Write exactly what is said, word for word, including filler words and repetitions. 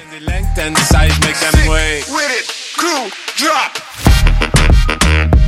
Längten, size, make them way. With it, cool, drop.